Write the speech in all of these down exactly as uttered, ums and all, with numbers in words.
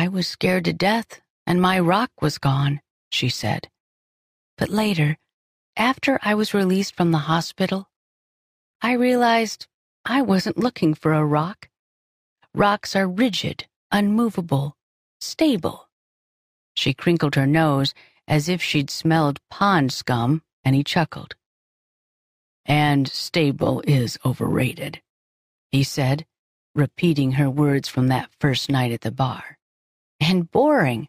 I was scared to death, and my rock was gone, she said. But later, after I was released from the hospital, I realized I wasn't looking for a rock. Rocks are rigid, unmovable, stable. She crinkled her nose as if she'd smelled pond scum, and he chuckled. And stable is overrated, he said, repeating her words from that first night at the bar. And boring.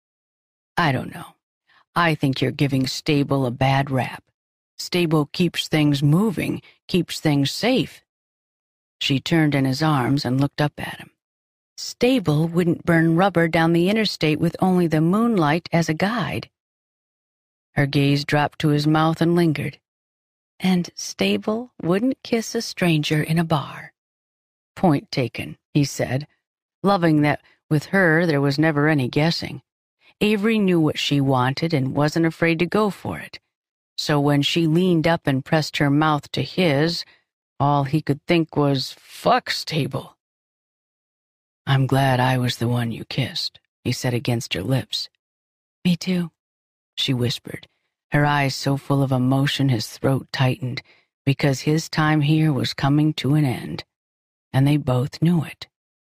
I don't know. I think you're giving stable a bad rap. Stable keeps things moving, keeps things safe. She turned in his arms and looked up at him. Stable wouldn't burn rubber down the interstate with only the moonlight as a guide. Her gaze dropped to his mouth and lingered. And Stable wouldn't kiss a stranger in a bar. Point taken, he said, loving that with her there was never any guessing. Avery knew what she wanted and wasn't afraid to go for it. So when she leaned up and pressed her mouth to his, all he could think was, fuck Stable. I'm glad I was the one you kissed, he said against her lips. Me too, she whispered, her eyes so full of emotion his throat tightened, because his time here was coming to an end, and they both knew it.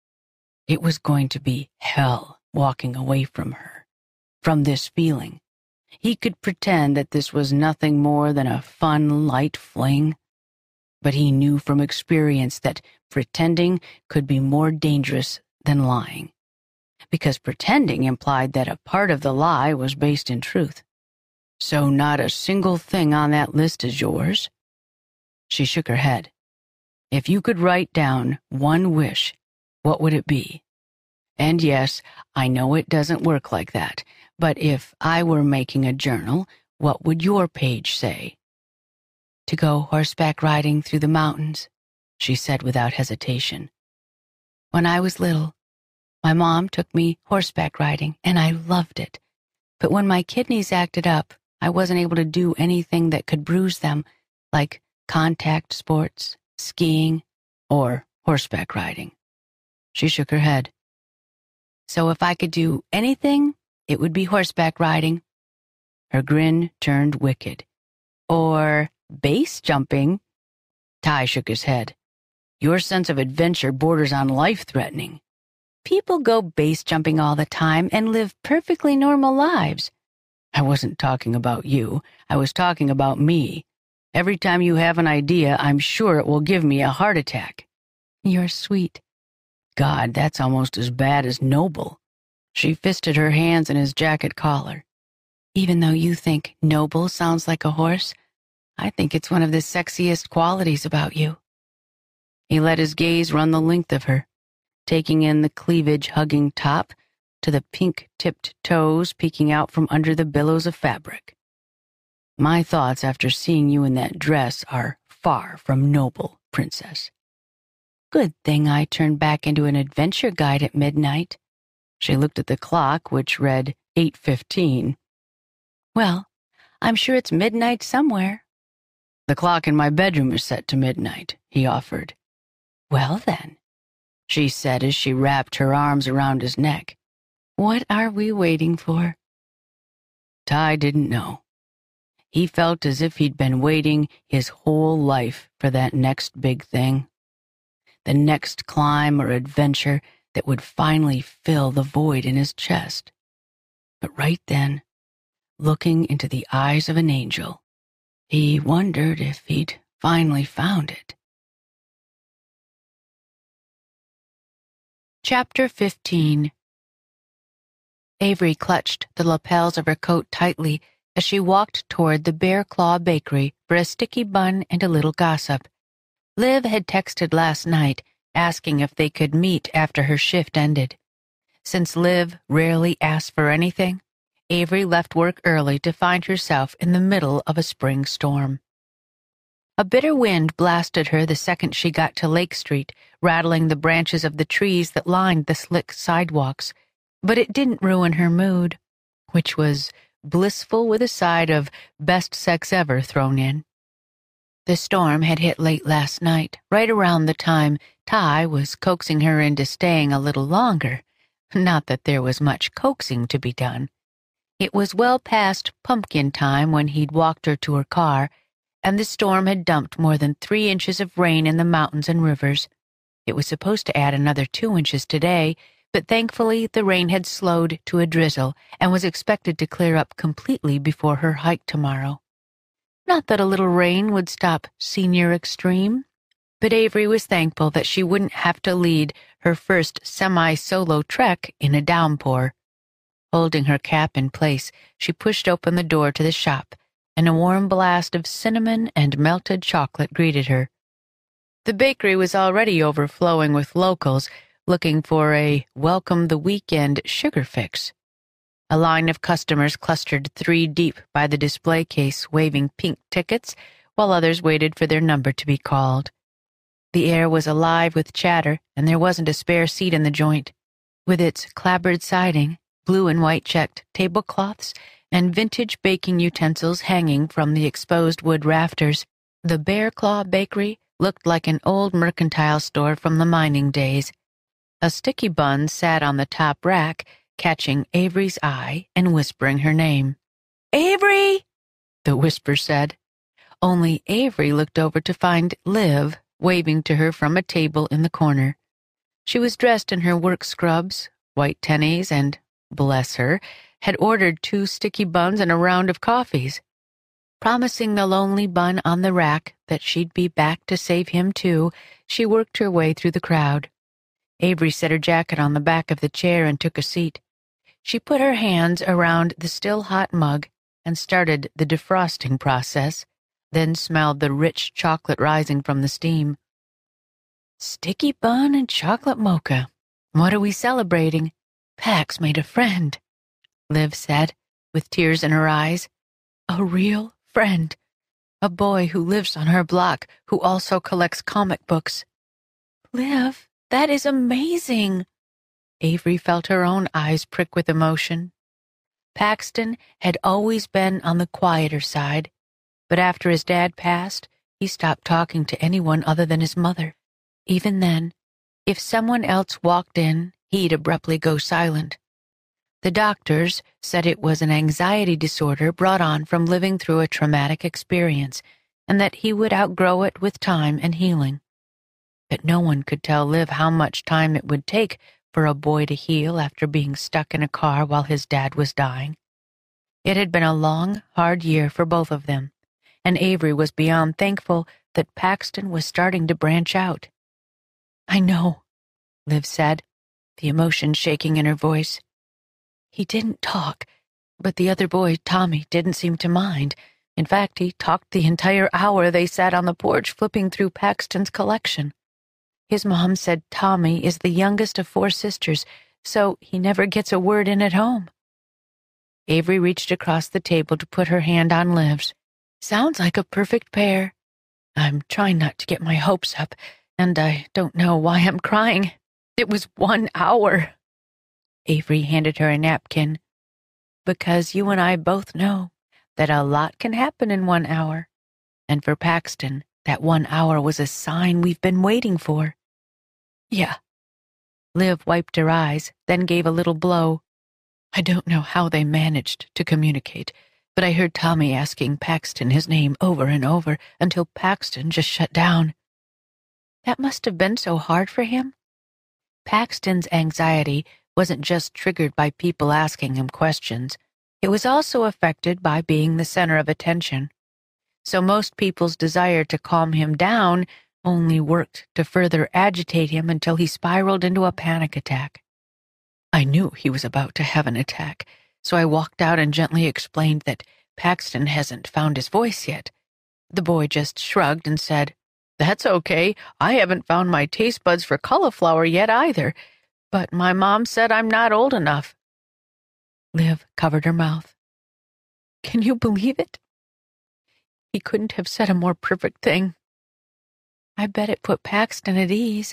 It was going to be hell walking away from her, from this feeling. He could pretend that this was nothing more than a fun, light fling, but he knew from experience that pretending could be more dangerous than lying, because pretending implied that a part of the lie was based in truth. So not a single thing on that list is yours? She shook her head. If you could write down one wish, what would it be? And yes, I know it doesn't work like that, but if I were making a journal, what would your page say? To go horseback riding through the mountains, she said without hesitation. When I was little, my mom took me horseback riding, and I loved it. But when my kidneys acted up, I wasn't able to do anything that could bruise them, like contact sports, skiing, or horseback riding. She shook her head. So if I could do anything, it would be horseback riding. Her grin turned wicked. Or base jumping. Ty shook his head. Your sense of adventure borders on life-threatening. People go base jumping all the time and live perfectly normal lives. I wasn't talking about you. I was talking about me. Every time you have an idea, I'm sure it will give me a heart attack. You're sweet. God, that's almost as bad as noble. She fisted her hands in his jacket collar. Even though you think noble sounds like a horse, I think it's one of the sexiest qualities about you. He let his gaze run the length of her, taking in the cleavage-hugging top to the pink-tipped toes peeking out from under the billows of fabric. My thoughts after seeing you in that dress are far from noble, Princess. Good thing I turned back into an adventure guide at midnight. She looked at the clock, which read eight fifteen. Well, I'm sure it's midnight somewhere. The clock in my bedroom is set to midnight, he offered. Well then, she said as she wrapped her arms around his neck. What are we waiting for? Ty didn't know. He felt as if he'd been waiting his whole life for that next big thing. The next climb or adventure that would finally fill the void in his chest. But right then, looking into the eyes of an angel, he wondered if he'd finally found it. Chapter fifteen. Avery clutched the lapels of her coat tightly as she walked toward the Bear Claw Bakery for a sticky bun and a little gossip. Liv had texted last night, asking if they could meet after her shift ended. Since Liv rarely asked for anything, Avery left work early to find herself in the middle of a spring storm. A bitter wind blasted her the second she got to Lake Street, rattling the branches of the trees that lined the slick sidewalks, but it didn't ruin her mood, which was blissful with a side of best sex ever thrown in. The storm had hit late last night, right around the time Ty was coaxing her into staying a little longer, Not that there was much coaxing to be done. It was well past pumpkin time when he'd walked her to her car, and the storm had dumped more than three inches of rain in the mountains and rivers. It was supposed to add another two inches today, but thankfully the rain had slowed to a drizzle and was expected to clear up completely before her hike tomorrow. Not that a little rain would stop Senior Extreme, but Avery was thankful that she wouldn't have to lead her first semi-solo trek in a downpour. Holding her cap in place, she pushed open the door to the shop, and a warm blast of cinnamon and melted chocolate greeted her. The bakery was already overflowing with locals looking for a welcome-the-weekend sugar fix. A line of customers clustered three deep by the display case, waving pink tickets, while others waited for their number to be called. The air was alive with chatter, and there wasn't a spare seat in the joint. With its clapboard siding, blue and white checked tablecloths, and vintage baking utensils hanging from the exposed wood rafters, the Bear Claw Bakery looked like an old mercantile store from the mining days. A sticky bun sat on the top rack, catching Avery's eye and whispering her name. "Avery!" the whisper said. Only Avery looked over to find Liv waving to her from a table in the corner. She was dressed in her work scrubs, white tennies, and, bless her, had ordered two sticky buns and a round of coffees. Promising the lonely bun on the rack that she'd be back to save him too, she worked her way through the crowd. Avery set her jacket on the back of the chair and took a seat. She put her hands around the still-hot mug and started the defrosting process, then smelled the rich chocolate rising from the steam. "Sticky bun and chocolate mocha. What are we celebrating? Pax made a friend," Liv said, with tears in her eyes. "A real friend. A boy who lives on her block who also collects comic books." "Liv, that is amazing." Avery felt her own eyes prick with emotion. Paxton had always been on the quieter side, but after his dad passed, he stopped talking to anyone other than his mother. Even then, if someone else walked in, he'd abruptly go silent. The doctors said it was an anxiety disorder brought on from living through a traumatic experience, and that he would outgrow it with time and healing. But no one could tell Liv how much time it would take for a boy to heal after being stuck in a car while his dad was dying. It had been a long, hard year for both of them, and Avery was beyond thankful that Paxton was starting to branch out. "I know," Liv said, the emotion shaking in her voice. "He didn't talk, but the other boy, Tommy, didn't seem to mind. In fact, he talked the entire hour they sat on the porch flipping through Paxton's collection. His mom said Tommy is the youngest of four sisters, so he never gets a word in at home." Avery reached across the table to put her hand on Liv's. "Sounds like a perfect pair. I'm trying not to get my hopes up, and I don't know why I'm crying. It was one hour." Avery handed her a napkin. "Because you and I both know that a lot can happen in one hour. And for Paxton, that one hour was a sign we've been waiting for." "Yeah." Liv wiped her eyes, then gave a little blow. "I don't know how they managed to communicate, but I heard Tommy asking Paxton his name over and over until Paxton just shut down." "That must have been so hard for him." Paxton's anxiety wasn't just triggered by people asking him questions. It was also affected by being the center of attention. So most people's desire to calm him down only worked to further agitate him until he spiraled into a panic attack. I knew he was about to have an attack, so I walked out and gently explained that Paxton hasn't found his voice yet. The boy just shrugged and said, "That's okay. I haven't found my taste buds for cauliflower yet either, but my mom said I'm not old enough." Liv covered her mouth. "Can you believe it? He couldn't have said a more perfect thing. I bet it put Paxton at ease."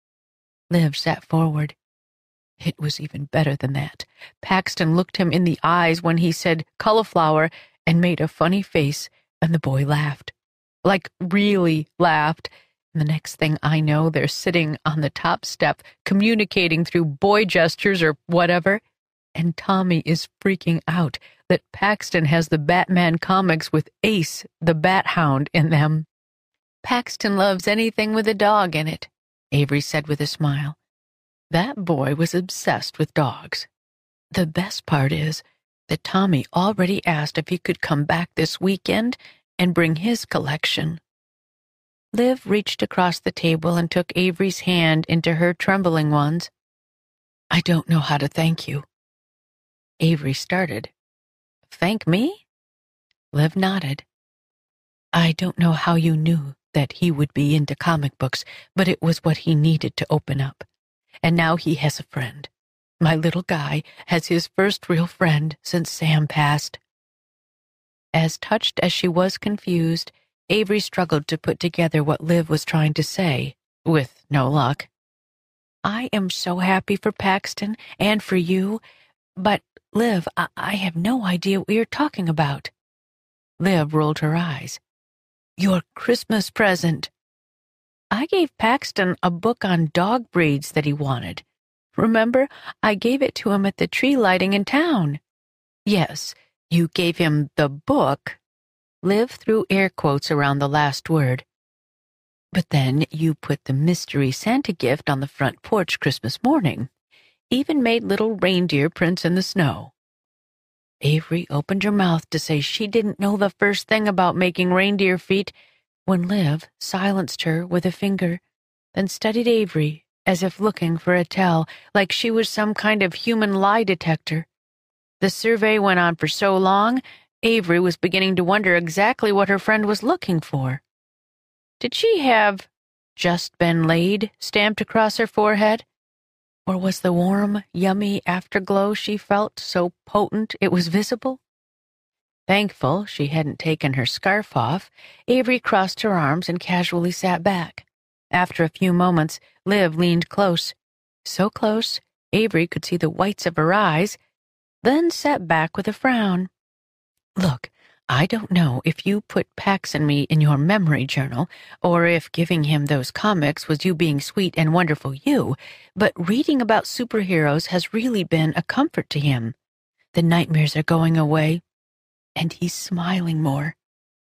Liv sat forward. "It was even better than that. Paxton looked him in the eyes when he said cauliflower and made a funny face, and the boy laughed. Like, really laughed, The next thing I know, they're sitting on the top step, communicating through boy gestures or whatever, and Tommy is freaking out that Paxton has the Batman comics with Ace, the Bat Hound, in them. Paxton loves anything with a dog in it, Avery said with a smile. That boy was obsessed with dogs. The best part is that Tommy already asked if he could come back this weekend and bring his collection. Liv reached across the table and took Avery's hand into her trembling ones. I don't know how to thank you. Avery started. Thank me? Liv nodded. I don't know how you knew that he would be into comic books, but it was what he needed to open up. And now he has a friend. My little guy has his first real friend since Sam passed. As touched as she was confused, Avery struggled to put together what Liv was trying to say, with no luck. I am so happy for Paxton and for you, but, Liv, I, I have no idea what you're talking about. Liv rolled her eyes. Your Christmas present. I gave Paxton a book on dog breeds that he wanted. Remember, I gave it to him at the tree lighting in town. Yes, you gave him the book. Liv threw air quotes around the last word. But then you put the mystery Santa gift on the front porch Christmas morning. Even made little reindeer prints in the snow. Avery opened her mouth to say she didn't know the first thing about making reindeer feet when Liv silenced her with a finger, then studied Avery as if looking for a tell, like she was some kind of human lie detector. The survey went on for so long, Avery was beginning to wonder exactly what her friend was looking for. Did she have "just been laid" stamped across her forehead? Or was the warm, yummy afterglow she felt so potent it was visible? Thankful she hadn't taken her scarf off, Avery crossed her arms and casually sat back. After a few moments, Liv leaned close. So close, Avery could see the whites of her eyes, then sat back with a frown. Look, I don't know if you put Pax and me in your memory journal, or if giving him those comics was you being sweet and wonderful you, but reading about superheroes has really been a comfort to him. The nightmares are going away, and he's smiling more.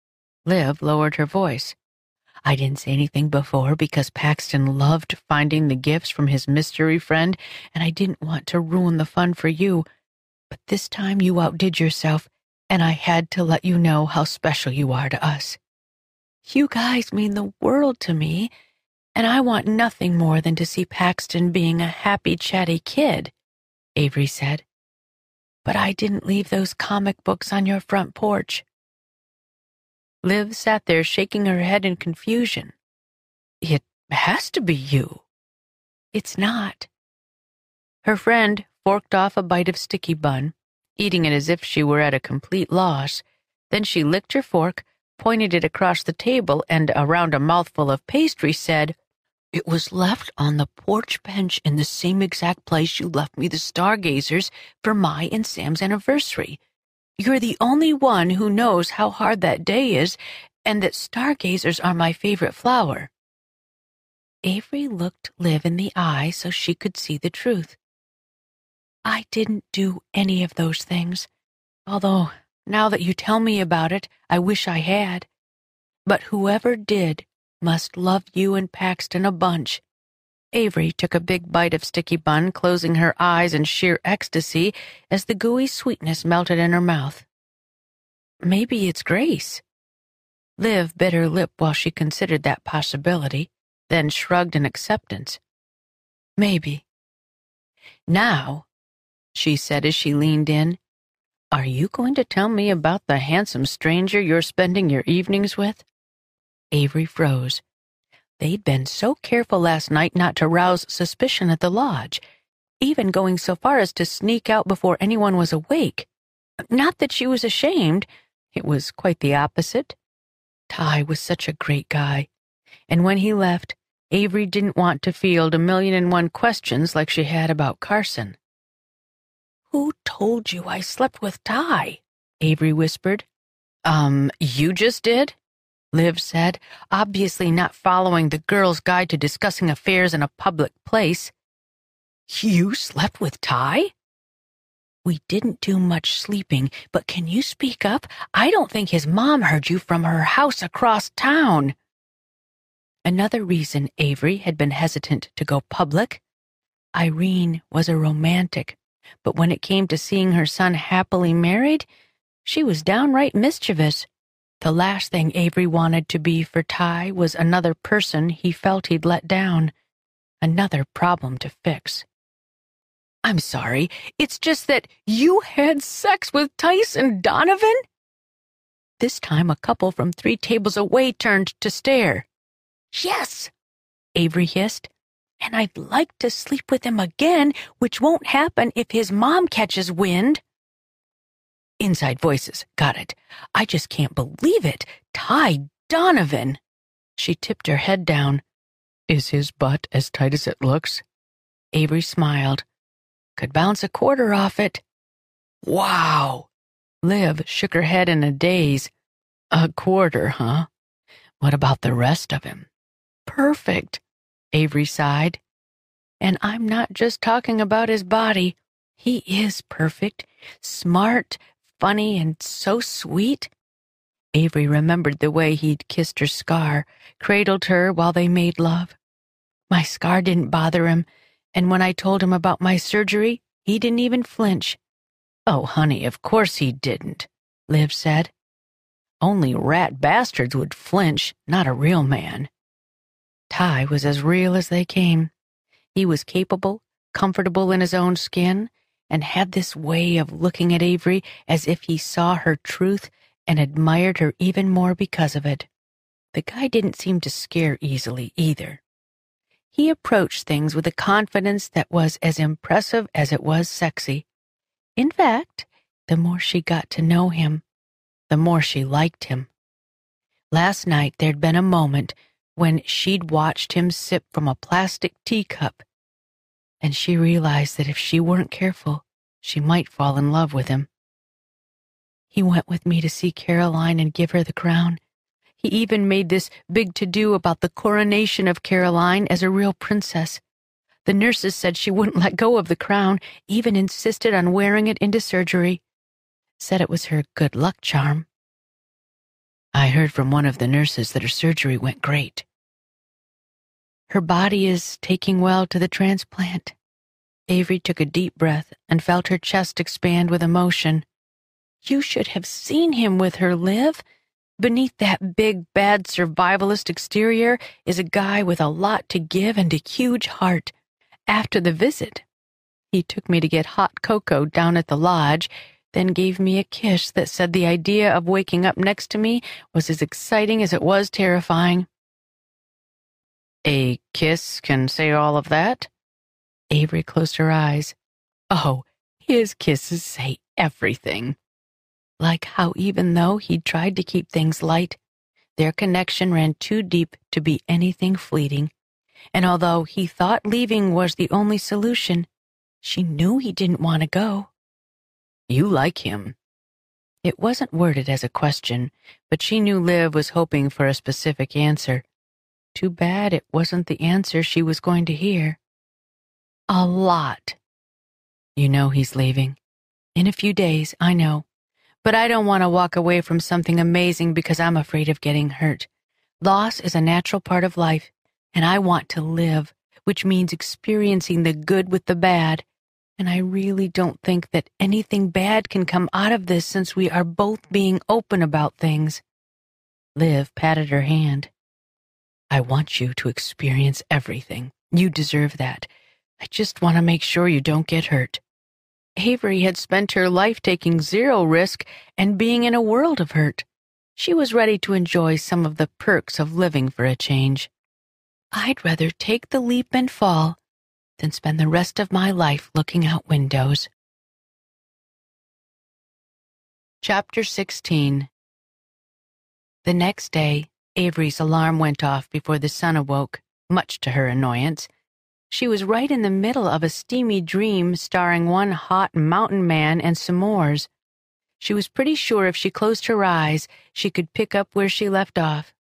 Liv lowered her voice. I didn't say anything before because Paxton loved finding the gifts from his mystery friend, and I didn't want to ruin the fun for you, but this time you outdid yourself, and I had to let you know how special you are to us. You guys mean the world to me, and I want nothing more than to see Paxton being a happy, chatty kid, Avery said. But I didn't leave those comic books on your front porch. Liv sat there shaking her head in confusion. It has to be you. It's not. Her friend forked off a bite of sticky bun, eating it as if she were at a complete loss. Then she licked her fork, pointed it across the table, and around a mouthful of pastry said, It was left on the porch bench in the same exact place you left me the stargazers for my and Sam's anniversary. You're the only one who knows how hard that day is, and that stargazers are my favorite flower. Avery looked Liv in the eye so she could see the truth. I didn't do any of those things, although, now that you tell me about it, I wish I had. But whoever did must love you and Paxton a bunch. Avery took a big bite of sticky bun, closing her eyes in sheer ecstasy as the gooey sweetness melted in her mouth. Maybe it's Grace. Liv bit her lip while she considered that possibility, then shrugged in acceptance. Maybe. Now, she said as she leaned in, are you going to tell me about the handsome stranger you're spending your evenings with? Avery froze. They'd been so careful last night not to rouse suspicion at the lodge, even going so far as to sneak out before anyone was awake. Not that she was ashamed. It was quite the opposite. Ty was such a great guy, and when he left, Avery didn't want to field a million and one questions like she had about Carson. Who told you I slept with Ty? Avery whispered. Um, you just did? Liv said, obviously not following the girl's guide to discussing affairs in a public place. You slept with Ty? We didn't do much sleeping, but can you speak up? I don't think his mom heard you from her house across town. Another reason Avery had been hesitant to go public. Irene was a romantic, but when it came to seeing her son happily married, she was downright mischievous. The last thing Avery wanted to be for Ty was another person he felt he'd let down, another problem to fix. I'm sorry, it's just that you had sex with Tyson Donovan? This time a couple from three tables away turned to stare. Yes, Avery hissed, and I'd like to sleep with him again, which won't happen if his mom catches wind. Inside voices, got it. I just can't believe it. Ty Donovan. She tipped her head down. Is his butt as tight as it looks? Avery smiled. Could bounce a quarter off it. Wow. Liv shook her head in a daze. A quarter, huh? What about the rest of him? Perfect, Avery sighed. And I'm not just talking about his body. He is perfect, smart, funny, and so sweet. Avery remembered the way he'd kissed her scar, cradled her while they made love. My scar didn't bother him, and when I told him about my surgery, he didn't even flinch. Oh, honey, of course he didn't, Liv said. Only rat bastards would flinch, not a real man. Ty was as real as they came. He was capable, comfortable in his own skin, and had this way of looking at Avery as if he saw her truth and admired her even more because of it. The guy didn't seem to scare easily either. He approached things with a confidence that was as impressive as it was sexy. In fact, the more she got to know him, the more she liked him. Last night there'd been a moment when she'd watched him sip from a plastic teacup, and she realized that if she weren't careful, she might fall in love with him. He went with me to see Caroline and give her the crown. He even made this big to-do about the coronation of Caroline as a real princess. The nurses said she wouldn't let go of the crown, even insisted on wearing it into surgery. Said it was her good luck charm. I heard from one of the nurses that her surgery went great. Her body is taking well to the transplant. Avery took a deep breath and felt her chest expand with emotion. You should have seen him with her, Liv. Beneath that big, bad survivalist exterior is a guy with a lot to give and a huge heart. After the visit, he took me to get hot cocoa down at the lodge, then gave me a kiss that said the idea of waking up next to me was as exciting as it was terrifying. A kiss can say all of that? Avery closed her eyes. Oh, his kisses say everything. Like how even though he'd tried to keep things light, their connection ran too deep to be anything fleeting. And although he thought leaving was the only solution, she knew he didn't want to go. You like him. It wasn't worded as a question, but she knew Liv was hoping for a specific answer. Too bad it wasn't the answer she was going to hear. A lot. You know he's leaving. In a few days, I know. But I don't want to walk away from something amazing because I'm afraid of getting hurt. Loss is a natural part of life, and I want to live, which means experiencing the good with the bad. And I really don't think that anything bad can come out of this since we are both being open about things. Liv patted her hand. I want you to experience everything. You deserve that. I just want to make sure you don't get hurt. Avery had spent her life taking zero risk and being in a world of hurt. She was ready to enjoy some of the perks of living for a change. I'd rather take the leap and fall than spend the rest of my life looking out windows. Chapter sixteen. The next day, Avery's alarm went off before the sun awoke, much to her annoyance. She was right in the middle of a steamy dream starring one hot mountain man and s'mores. She was pretty sure if she closed her eyes, she could pick up where she left off,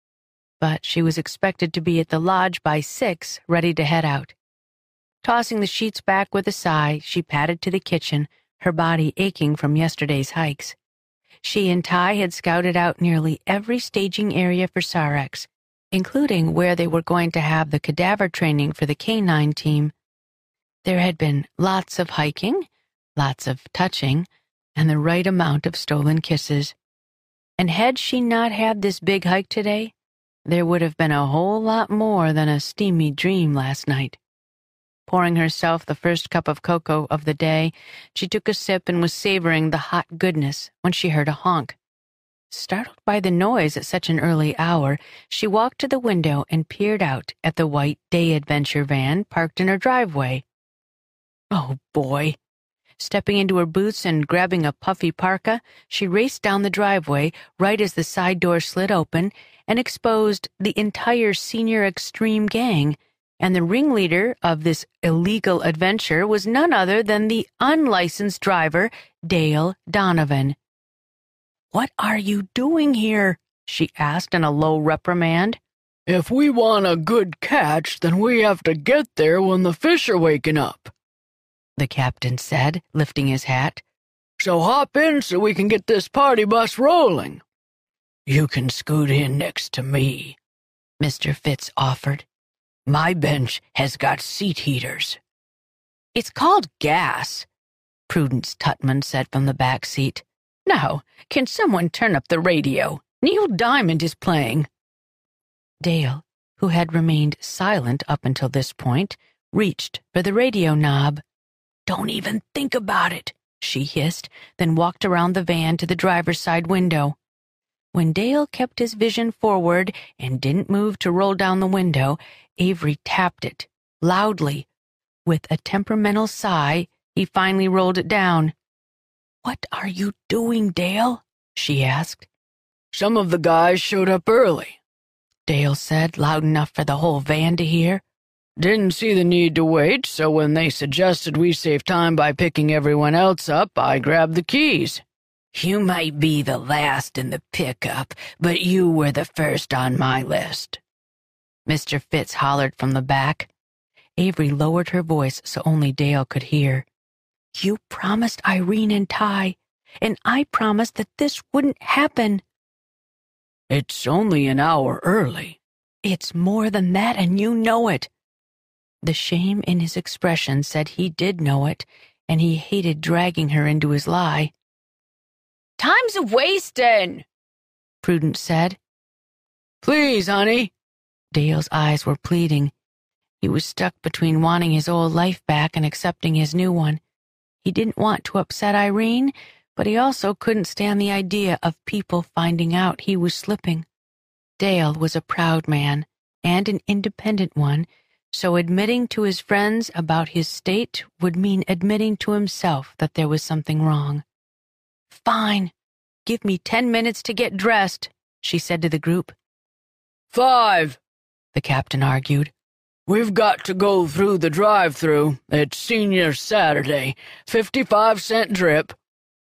but she was expected to be at the lodge by six, ready to head out. Tossing the sheets back with a sigh, she padded to the kitchen, her body aching from yesterday's hikes. She and Ty had scouted out nearly every staging area for Sarex, including where they were going to have the cadaver training for the canine team. There had been lots of hiking, lots of touching, and the right amount of stolen kisses. And had she not had this big hike today, there would have been a whole lot more than a steamy dream last night. Pouring herself the first cup of cocoa of the day, she took a sip and was savoring the hot goodness when she heard a honk. Startled by the noise at such an early hour, she walked to the window and peered out at the white day adventure van parked in her driveway. Oh, boy. Stepping into her boots and grabbing a puffy parka, she raced down the driveway right as the side door slid open and exposed the entire senior extreme gang, and the ringleader of this illegal adventure was none other than the unlicensed driver, Dale Donovan. "What are you doing here?" she asked in a low reprimand. "If we want a good catch, then we have to get there when the fish are waking up," the captain said, lifting his hat. "So hop in so we can get this party bus rolling." "You can scoot in next to me," Mister Fitz offered. "My bench has got seat heaters." "It's called gas," Prudence Tutman said from the back seat. "Now, can someone turn up the radio? Neil Diamond is playing." Dale, who had remained silent up until this point, reached for the radio knob. "Don't even think about it," she hissed, then walked around the van to the driver's side window. When Dale kept his vision forward and didn't move to roll down the window, Avery tapped it, loudly. With a temperamental sigh, he finally rolled it down. "What are you doing, Dale?" she asked. "Some of the guys showed up early," Dale said, loud enough for the whole van to hear. "Didn't see the need to wait, so when they suggested we save time by picking everyone else up, I grabbed the keys." "You might be the last in the pickup, but you were the first on my list," Mister Fitz hollered from the back. Avery lowered her voice so only Dale could hear. "You promised Irene and Ty, and I promised that this wouldn't happen." "It's only an hour early." "It's more than that, and you know it." The shame in his expression said he did know it, and he hated dragging her into his lie. "Time's a-wastin'," Prudence said. "Please, honey." Dale's eyes were pleading. He was stuck between wanting his old life back and accepting his new one. He didn't want to upset Irene, but he also couldn't stand the idea of people finding out he was slipping. Dale was a proud man, and an independent one, so admitting to his friends about his state would mean admitting to himself that there was something wrong. "Fine. Give me ten minutes to get dressed," she said to the group. "Five," the captain argued. "We've got to go through the drive-thru. It's Senior Saturday. Fifty-five cent drip."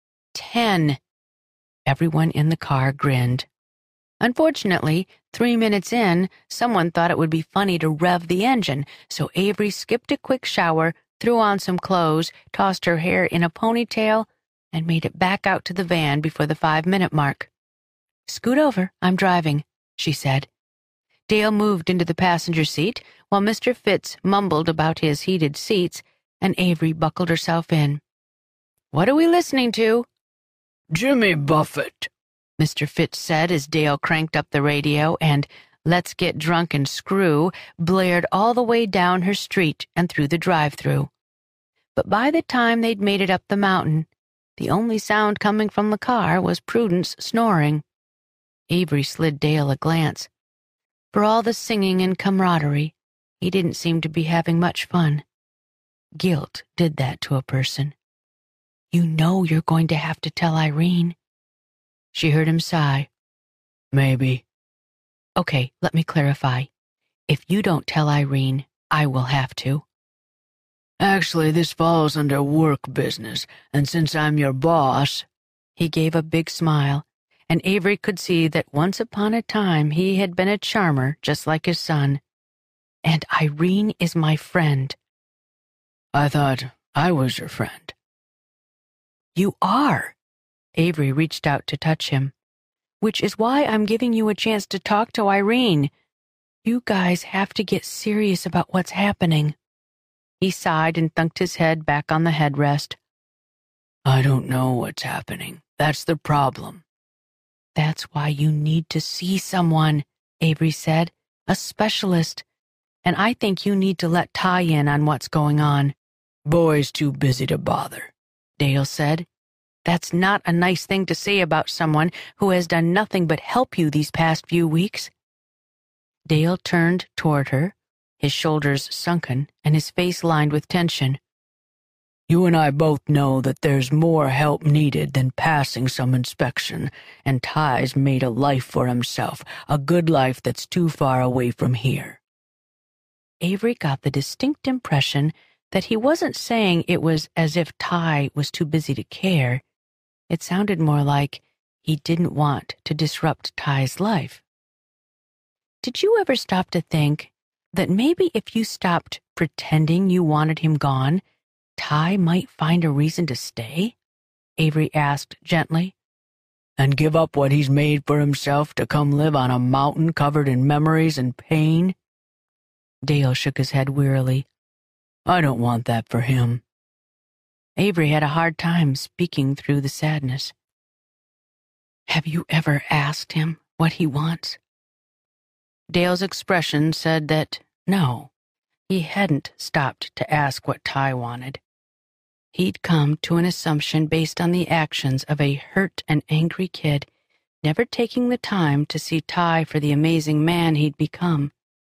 Ten. Everyone in the car grinned. Unfortunately, three minutes in, someone thought it would be funny to rev the engine, so Avery skipped a quick shower, threw on some clothes, tossed her hair in a ponytail, and made it back out to the van before the five-minute mark. "Scoot over, I'm driving," she said. Dale moved into the passenger seat, while Mister Fitz mumbled about his heated seats, and Avery buckled herself in. "What are we listening to?" "Jimmy Buffett," Mister Fitz said as Dale cranked up the radio and "Let's Get Drunk and Screw" blared all the way down her street and through the drive-thru. But by the time they'd made it up the mountain, the only sound coming from the car was Prudence snoring. Avery slid Dale a glance. For all the singing and camaraderie, he didn't seem to be having much fun. Guilt did that to a person. "You know you're going to have to tell Irene." She heard him sigh. "Maybe." "Okay, let me clarify. If you don't tell Irene, I will have to." "Actually, this falls under work business, and since I'm your boss—" He gave a big smile, and Avery could see that once upon a time he had been a charmer just like his son. "And Irene is my friend." "I thought I was your friend." "You are." Avery reached out to touch him. "Which is why I'm giving you a chance to talk to Irene. You guys have to get serious about what's happening." He sighed and thunked his head back on the headrest. "I don't know what's happening. That's the problem." "That's why you need to see someone," Avery said. "A specialist. And I think you need to let Ty in on what's going on." "Boy's too busy to bother," Dale said. "That's not a nice thing to say about someone who has done nothing but help you these past few weeks." Dale turned toward her, his shoulders sunken and his face lined with tension. "You and I both know that there's more help needed than passing some inspection, and Ty's made a life for himself, a good life that's too far away from here." Avery got the distinct impression that he wasn't saying it was as if Ty was too busy to care. It sounded more like he didn't want to disrupt Ty's life. "Did you ever stop to think that maybe if you stopped pretending you wanted him gone, Ty might find a reason to stay?" Avery asked gently. "And give up what he's made for himself to come live on a mountain covered in memories and pain?" Dale shook his head wearily. "I don't want that for him." Avery had a hard time speaking through the sadness. "Have you ever asked him what he wants?" Dale's expression said that no, he hadn't stopped to ask what Ty wanted. He'd come to an assumption based on the actions of a hurt and angry kid, never taking the time to see Ty for the amazing man he'd become.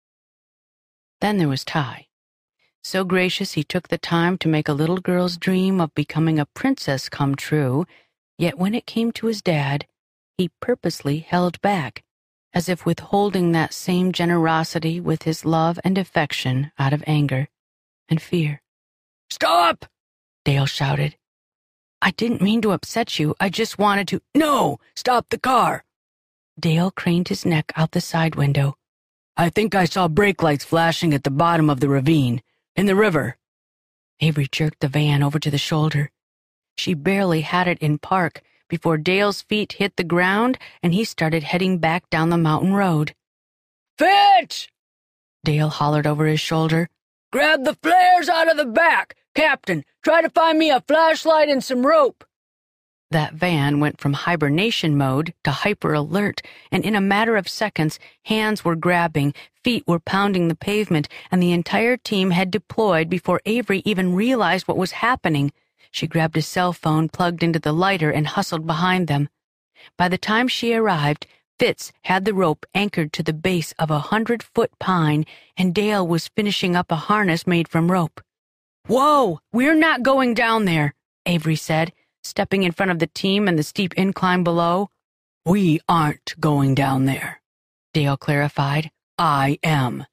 Then there was Ty. So gracious he took the time to make a little girl's dream of becoming a princess come true, yet when it came to his dad, he purposely held back, as if withholding that same generosity with his love and affection out of anger and fear. "Stop!" Dale shouted. "I didn't mean to upset you. I just wanted to—" "No! Stop the car!" Dale craned his neck out the side window. "I think I saw brake lights flashing at the bottom of the ravine, in the river." Avery jerked the van over to the shoulder. She barely had it in park before Dale's feet hit the ground and he started heading back down the mountain road. "Fitz!" Dale hollered over his shoulder. "Grab the flares out of the back! Captain, try to find me a flashlight and some rope." That van went from hibernation mode to hyper-alert, and in a matter of seconds, hands were grabbing, feet were pounding the pavement, and the entire team had deployed before Avery even realized what was happening. She grabbed a cell phone, plugged into the lighter, and hustled behind them. By the time she arrived, Fitz had the rope anchored to the base of a hundred-foot pine, and Dale was finishing up a harness made from rope. "Whoa, we're not going down there," Avery said, stepping in front of the team and the steep incline below. "We aren't going down there," Dale clarified. "I am."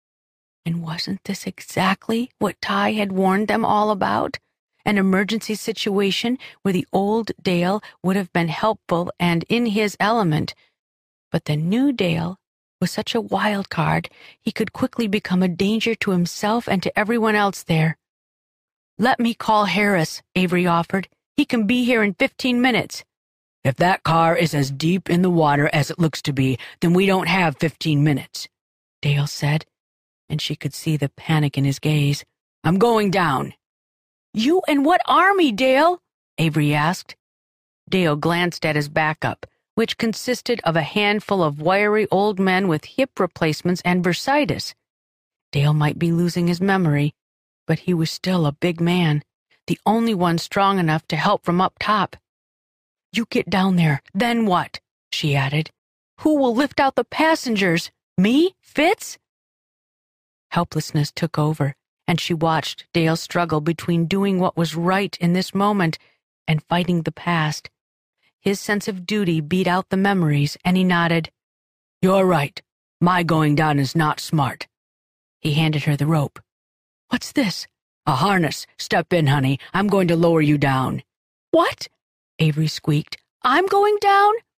And wasn't this exactly what Ty had warned them all about? An emergency situation where the old Dale would have been helpful and in his element. But the new Dale was such a wild card, he could quickly become a danger to himself and to everyone else there. "Let me call Harris," Avery offered. "He can be here in fifteen minutes. "If that car is as deep in the water as it looks to be, then we don't have fifteen minutes," Dale said, and she could see the panic in his gaze. "I'm going down." "You and what army, Dale?" Avery asked. Dale glanced at his backup, which consisted of a handful of wiry old men with hip replacements and bursitis. Dale might be losing his memory, but he was still a big man, the only one strong enough to help from up top. "You get down there, then what?" she added. "Who will lift out the passengers? Me? Fitz?" Helplessness took over, and she watched Dale struggle between doing what was right in this moment and fighting the past. His sense of duty beat out the memories, and he nodded. "You're right. My going down is not smart." He handed her the rope. "What's this?" "A harness. Step in, honey. I'm going to lower you down." "What?" Avery squeaked. "I'm going down?"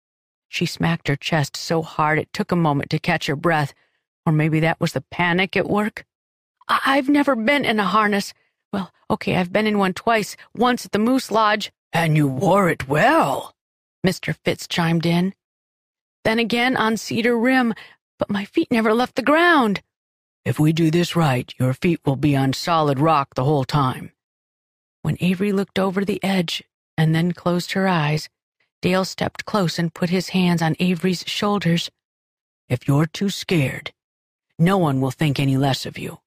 She smacked her chest so hard it took a moment to catch her breath. Or maybe that was the panic at work. I- I've never been in a harness. Well, okay, I've been in one twice, once at the Moose Lodge. And you wore it well, Mister Fitz chimed in. Then again on Cedar Rim, but my feet never left the ground. If we do this right, your feet will be on solid rock the whole time. When Avery looked over the edge and then closed her eyes, Dale stepped close and put his hands on Avery's shoulders. If you're too scared, no one will think any less of you.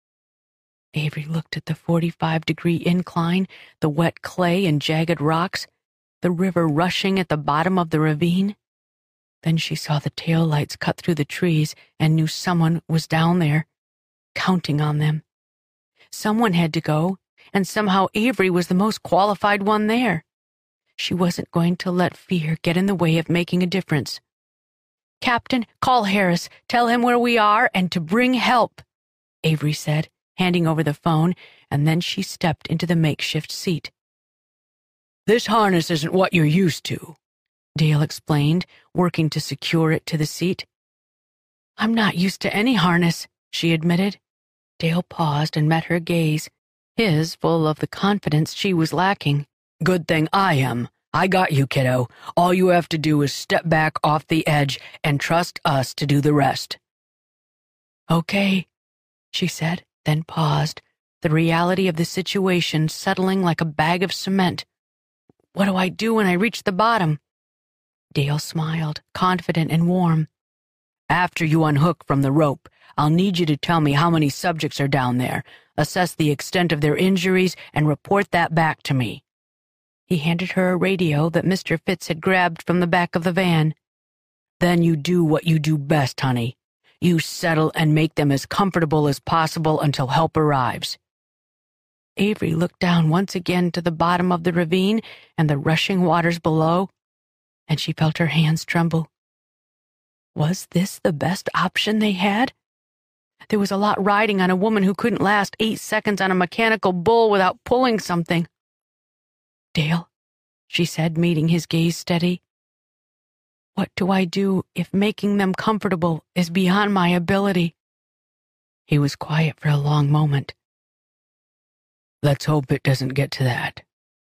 Avery looked at the forty-five degree incline, the wet clay and jagged rocks, the river rushing at the bottom of the ravine. Then she saw the tail lights cut through the trees and knew someone was down there, counting on them. Someone had to go, and somehow Avery was the most qualified one there. She wasn't going to let fear get in the way of making a difference. "Captain, call Harris, tell him where we are and to bring help," Avery said, handing over the phone, and then she stepped into the makeshift seat. This harness isn't what you're used to, Dale explained, working to secure it to the seat. "I'm not used to any harness," she admitted. Dale paused and met her gaze, his full of the confidence she was lacking. Good thing I am. I got you, kiddo. All you have to do is step back off the edge and trust us to do the rest. Okay, she said, then paused, the reality of the situation settling like a bag of cement. What do I do when I reach the bottom? Dale smiled, confident and warm. After you unhook from the rope, I'll need you to tell me how many subjects are down there, assess the extent of their injuries, and report that back to me. He handed her a radio that Mister Fitz had grabbed from the back of the van. Then you do what you do best, honey. You settle and make them as comfortable as possible until help arrives. Avery looked down once again to the bottom of the ravine and the rushing waters below, and she felt her hands tremble. Was this the best option they had? There was a lot riding on a woman who couldn't last eight seconds on a mechanical bull without pulling something. "Dale," she said, meeting his gaze steady. "What do I do if making them comfortable is beyond my ability?" He was quiet for a long moment. Let's hope it doesn't get to that.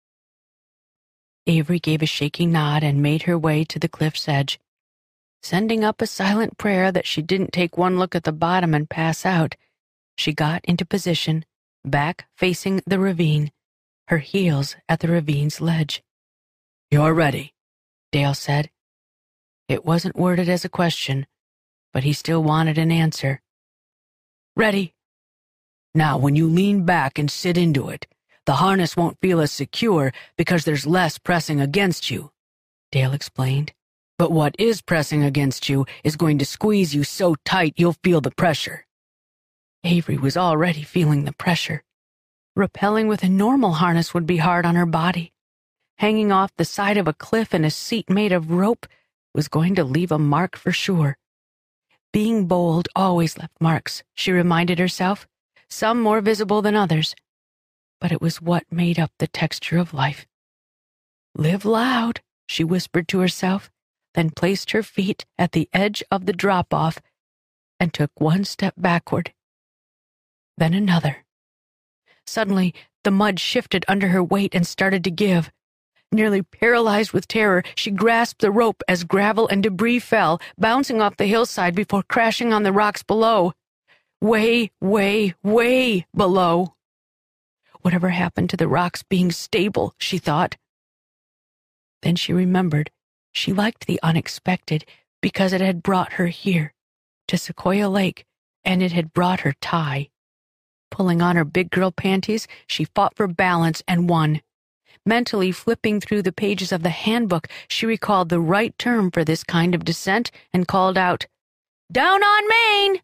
Avery gave a shaky nod and made her way to the cliff's edge. Sending up a silent prayer that she didn't take one look at the bottom and pass out, she got into position, back facing the ravine, her heels at the ravine's ledge. You're ready, Dale said. It wasn't worded as a question, but he still wanted an answer. Ready. Now, when you lean back and sit into it, the harness won't feel as secure because there's less pressing against you, Dale explained. But what is pressing against you is going to squeeze you so tight you'll feel the pressure. Avery was already feeling the pressure. Rappelling with a normal harness would be hard on her body. Hanging off the side of a cliff in a seat made of rope was going to leave a mark for sure. Being bold always left marks, she reminded herself, some more visible than others. But it was what made up the texture of life. Live loud, she whispered to herself, then placed her feet at the edge of the drop-off and took one step backward. Then another. Suddenly, the mud shifted under her weight and started to give. Nearly paralyzed with terror, she grasped the rope as gravel and debris fell, bouncing off the hillside before crashing on the rocks below. Way, way, way below. Whatever happened to the rocks being stable, she thought. Then she remembered she liked the unexpected because it had brought her here, to Sequoia Lake, and it had brought her Ty. Pulling on her big girl panties, she fought for balance and won. Mentally flipping through the pages of the handbook, she recalled the right term for this kind of descent and called out, "Down on Maine!"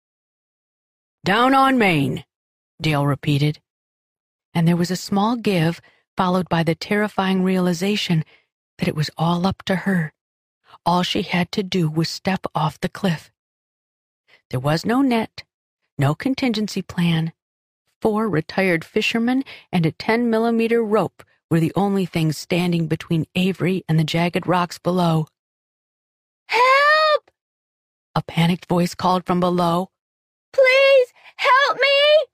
"Down on Maine," Dale repeated. And there was a small give, followed by the terrifying realization that it was all up to her. All she had to do was step off the cliff. There was no net, no contingency plan. Four retired fishermen and a ten-millimeter rope were the only things standing between Avery and the jagged rocks below. Help! A panicked voice called from below. Please, help me!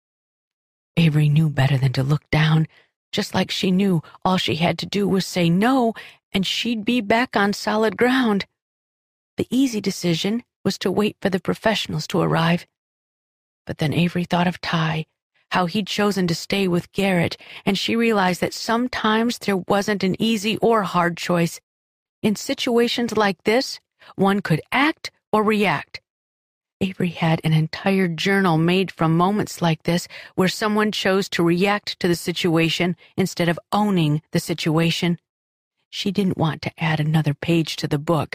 Avery knew better than to look down, just like she knew all she had to do was say no, and she'd be back on solid ground. The easy decision was to wait for the professionals to arrive. But then Avery thought of Ty, how he'd chosen to stay with Garrett, and she realized that sometimes there wasn't an easy or hard choice. In situations like this, one could act or react. Avery had an entire journal made from moments like this where someone chose to react to the situation instead of owning the situation. She didn't want to add another page to the book.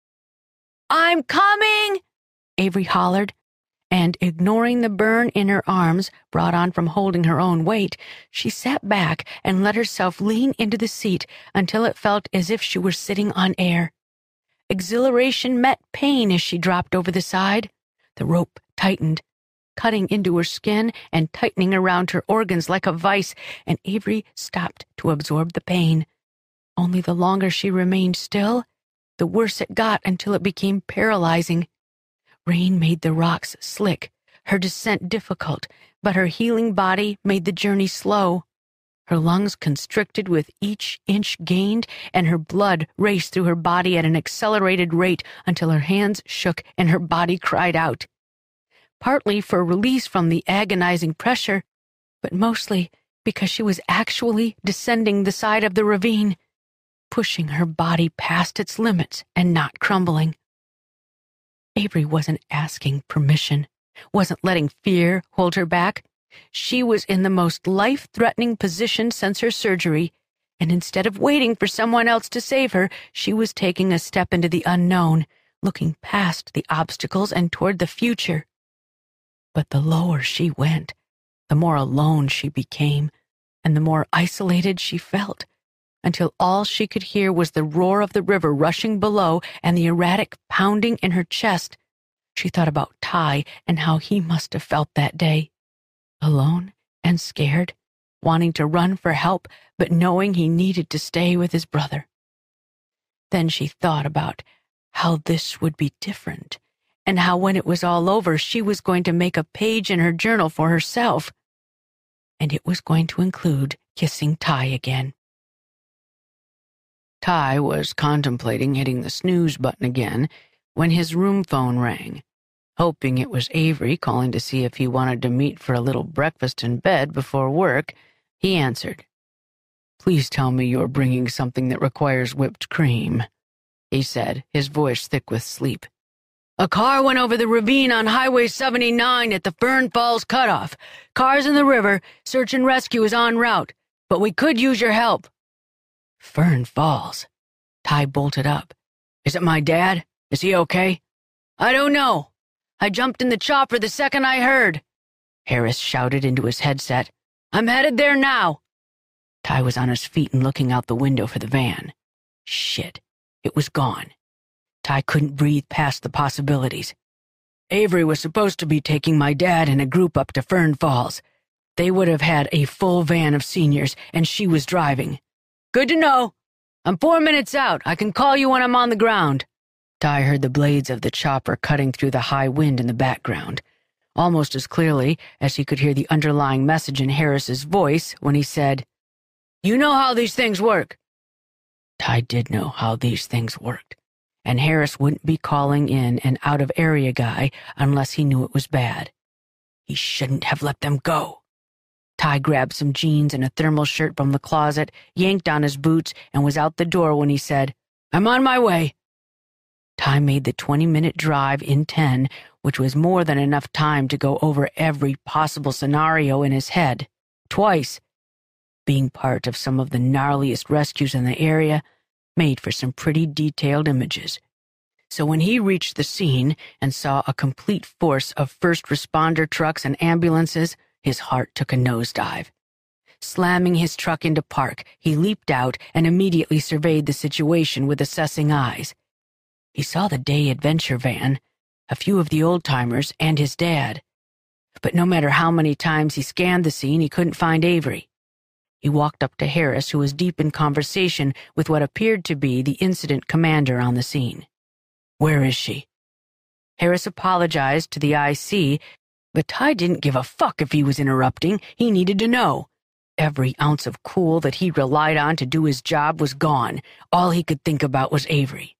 "I'm coming!" Avery hollered, and ignoring the burn in her arms brought on from holding her own weight, she sat back and let herself lean into the seat until it felt as if she were sitting on air. Exhilaration met pain as she dropped over the side. The rope tightened, cutting into her skin and tightening around her organs like a vice, and Avery stopped to absorb the pain. Only the longer she remained still, the worse it got until it became paralyzing. Rain made the rocks slick, her descent difficult, but her healing body made the journey slow. Her lungs constricted with each inch gained, and her blood raced through her body at an accelerated rate until her hands shook and her body cried out. Partly for release from the agonizing pressure, but mostly because she was actually descending the side of the ravine, pushing her body past its limits and not crumbling. Avery wasn't asking permission, wasn't letting fear hold her back. She was in the most life-threatening position since her surgery, and instead of waiting for someone else to save her, she was taking a step into the unknown, looking past the obstacles and toward the future. But the lower she went, the more alone she became, and the more isolated she felt, until all she could hear was the roar of the river rushing below and the erratic pounding in her chest. She thought about Ty and how he must have felt that day. Alone and scared, wanting to run for help, but knowing he needed to stay with his brother. Then she thought about how this would be different, and how when it was all over, she was going to make a page in her journal for herself. And it was going to include kissing Ty again. Ty was contemplating hitting the snooze button again when his room phone rang. Hoping it was Avery calling to see if he wanted to meet for a little breakfast in bed before work, he answered. "Please tell me you're bringing something that requires whipped cream," he said, his voice thick with sleep. "A car went over the ravine on Highway seventy-nine at the Fern Falls cutoff. Cars in the river, search and rescue is en route, but we could use your help." Fern Falls. Ty bolted up. "Is it my dad? Is he okay?" "I don't know. I jumped in the chopper the second I heard," Harris shouted into his headset. "I'm headed there now." Ty was on his feet and looking out the window for the van. Shit, it was gone. Ty couldn't breathe past the possibilities. Avery was supposed to be taking my dad and a group up to Fern Falls. They would have had a full van of seniors, and she was driving. "Good to know. I'm four minutes out. I can call you when I'm on the ground." Ty heard the blades of the chopper cutting through the high wind in the background, almost as clearly as he could hear the underlying message in Harris's voice when he said, "You know how these things work." Ty did know how these things worked, and Harris wouldn't be calling in an out-of-area guy unless he knew it was bad. He shouldn't have let them go. Ty grabbed some jeans and a thermal shirt from the closet, yanked on his boots, and was out the door when he said, "I'm on my way." Ty made the twenty-minute drive in ten, which was more than enough time to go over every possible scenario in his head, twice. Being part of some of the gnarliest rescues in the area made for some pretty detailed images. So when he reached the scene and saw a complete force of first responder trucks and ambulances, his heart took a nosedive. Slamming his truck into park, he leaped out and immediately surveyed the situation with assessing eyes. He saw the day adventure van, a few of the old-timers, and his dad. But no matter how many times he scanned the scene, he couldn't find Avery. He walked up to Harris, who was deep in conversation with what appeared to be the incident commander on the scene. Where is she?" Harris apologized to the I C, but Ty didn't give a fuck if he was interrupting. He needed to know. Every ounce of cool that he relied on to do his job was gone. All he could think about was Avery.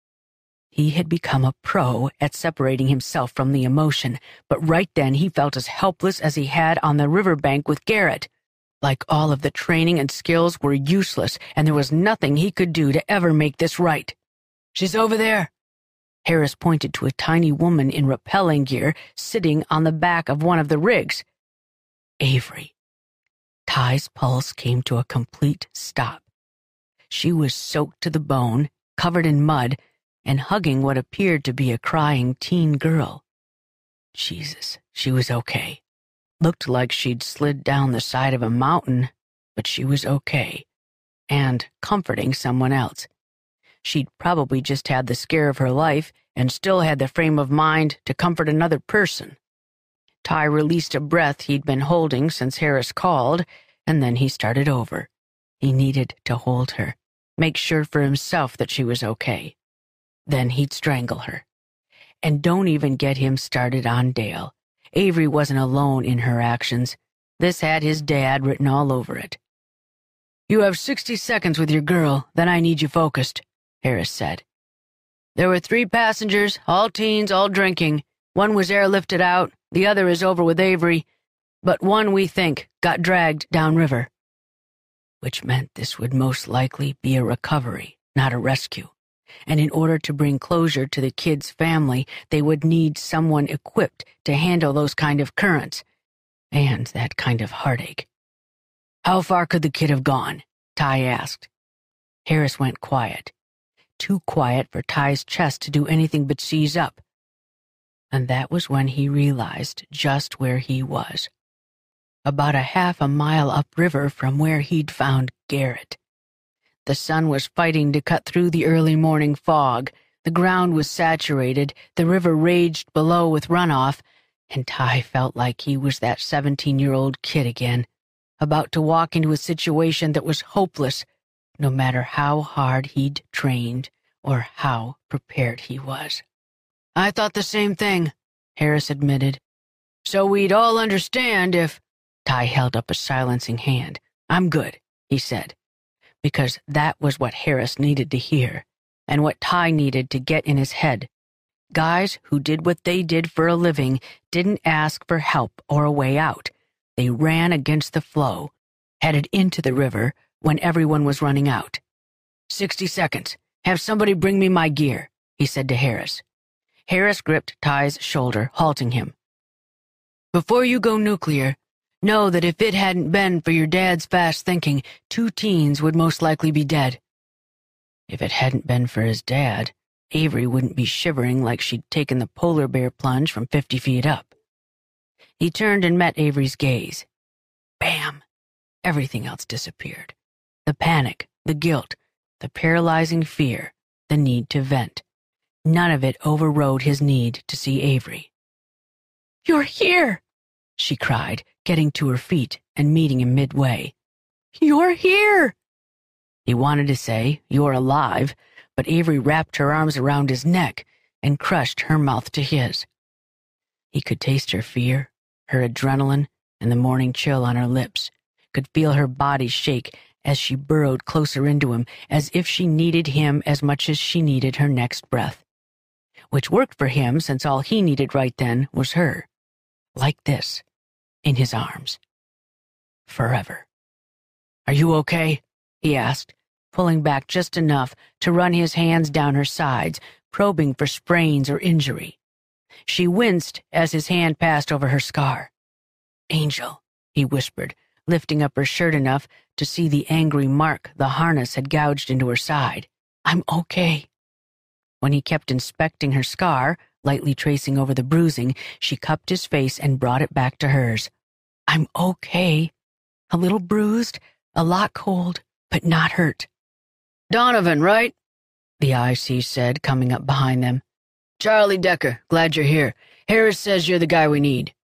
He had become a pro at separating himself from the emotion, but right then he felt as helpless as he had on the riverbank with Garrett. Like all of the training and skills were useless, and there was nothing he could do to ever make this right. "She's over there." Harris pointed to a tiny woman in rappelling gear sitting on the back of one of the rigs. Avery. Ty's pulse came to a complete stop. She was soaked to the bone, covered in mud, and hugging what appeared to be a crying teen girl. Jesus, she was okay. Looked like she'd slid down the side of a mountain, but she was okay, and comforting someone else. She'd probably just had the scare of her life and still had the frame of mind to comfort another person. Ty released a breath he'd been holding since Harris called, and then he started over. He needed to hold her, make sure for himself that she was okay. Then he'd strangle her. And don't even get him started on Dale. Avery wasn't alone in her actions. This had his dad written all over it. "You have sixty seconds with your girl, then I need you focused," Harris said. "There were three passengers, all teens, all drinking. One was airlifted out, the other is over with Avery, but one, we think, got dragged downriver." Which meant this would most likely be a recovery, not a rescue. And in order to bring closure to the kid's family, they would need someone equipped to handle those kind of currents, and that kind of heartache. "How far could the kid have gone?" Ty asked. Harris went quiet. Too quiet for Ty's chest to do anything but seize up. And that was when he realized just where he was. About a half a mile upriver from where he'd found Garrett. The sun was fighting to cut through the early morning fog. The ground was saturated, the river raged below with runoff, and Ty felt like he was that seventeen-year-old kid again, about to walk into a situation that was hopeless, no matter how hard he'd trained or how prepared he was. "I thought the same thing," Harris admitted. "So we'd all understand if—" Ty held up a silencing hand. "I'm good," he said, because that was what Harris needed to hear, and what Ty needed to get in his head. Guys who did what they did for a living didn't ask for help or a way out. They ran against the flow, headed into the river when everyone was running out. Sixty seconds. Have somebody bring me my gear," he said to Harris. Harris gripped Ty's shoulder, halting him. "Before you go nuclear, know that if it hadn't been for your dad's fast thinking, two teens would most likely be dead." If it hadn't been for his dad, Avery wouldn't be shivering like she'd taken the polar bear plunge from fifty feet up. He turned and met Avery's gaze. Bam! Everything else disappeared. The panic, the guilt, the paralyzing fear, the need to vent. None of it overrode his need to see Avery. "You're here!" she cried, getting to her feet and meeting him midway. "You're here!" He wanted to say, "You're alive," but Avery wrapped her arms around his neck and crushed her mouth to his. He could taste her fear, her adrenaline, and the morning chill on her lips, could feel her body shake as she burrowed closer into him, as if she needed him as much as she needed her next breath. Which worked for him, since all he needed right then was her. Like this, in his arms. Forever. "Are you okay?" he asked, pulling back just enough to run his hands down her sides, probing for sprains or injury. She winced as his hand passed over her scar. "Angel," he whispered, lifting up her shirt enough to see the angry mark the harness had gouged into her side. "I'm okay." When he kept inspecting her scar, lightly tracing over the bruising, she cupped his face and brought it back to hers. "I'm okay. A little bruised, a lot cold, but not hurt." "Donovan, right?" the I C said, coming up behind them. "Charlie Decker, glad you're here. Harris says you're the guy we need."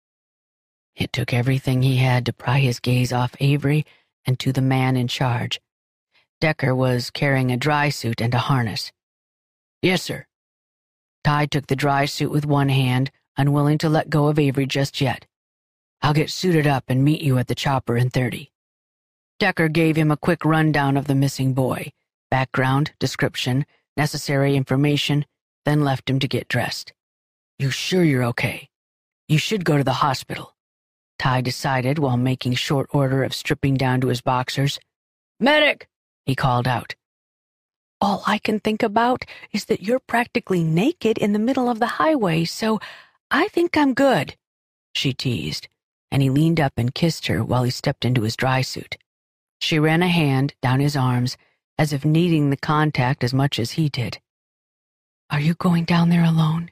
It took everything he had to pry his gaze off Avery and to the man in charge. Decker was carrying a dry suit and a harness. "Yes, sir." Ty took the dry suit with one hand, unwilling to let go of Avery just yet. I'll get suited up and meet you at the chopper in thirty. Decker gave him a quick rundown of the missing boy, background, description, necessary information, then left him to get dressed. You sure you're okay? You should go to the hospital, Ty decided while making short order of stripping down to his boxers. Medic! He called out. All I can think about is that you're practically naked in the middle of the highway, so I think I'm good, she teased, and he leaned up and kissed her while he stepped into his dry suit. She ran a hand down his arms, as if needing the contact as much as he did. Are you going down there alone?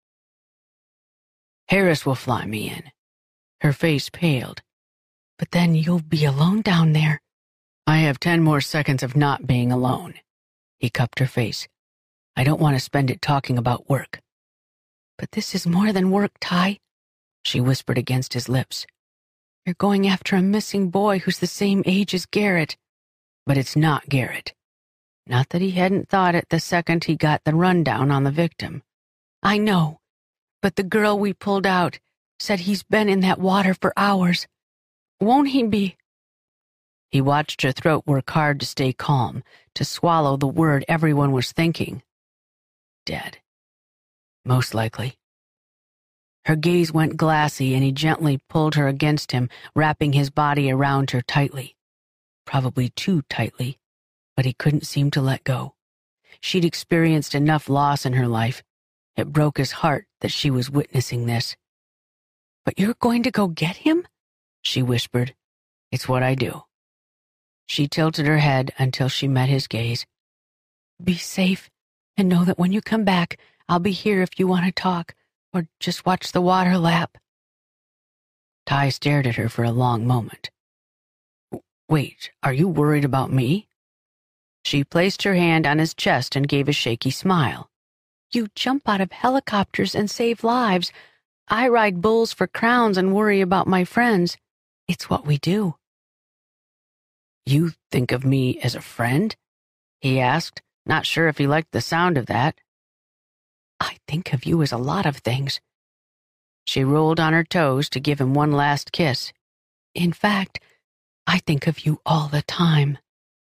Harris will fly me in. Her face paled. But then you'll be alone down there. I have ten more seconds of not being alone. He cupped her face. I don't want to spend it talking about work. But this is more than work, Ty, she whispered against his lips. You're going after a missing boy who's the same age as Garrett. But it's not Garrett. Not that he hadn't thought it the second he got the rundown on the victim. I know, but the girl we pulled out said he's been in that water for hours. Won't he be? He watched her throat work hard to stay calm, to swallow the word everyone was thinking. Dead. Most likely. Her gaze went glassy, and he gently pulled her against him, wrapping his body around her tightly. Probably too tightly, but he couldn't seem to let go. She'd experienced enough loss in her life. It broke his heart that she was witnessing this. But you're going to go get him? She whispered. It's what I do. She tilted her head until she met his gaze. Be safe, and know that when you come back, I'll be here if you want to talk, or just watch the water lap. Ty stared at her for a long moment. Wait, are you worried about me? She placed her hand on his chest and gave a shaky smile. You jump out of helicopters and save lives. I ride bulls for crowns and worry about my friends. It's what we do. You think of me as a friend? He asked, not sure if he liked the sound of that. I think of you as a lot of things. She rolled on her toes to give him one last kiss. In fact, I think of you all the time.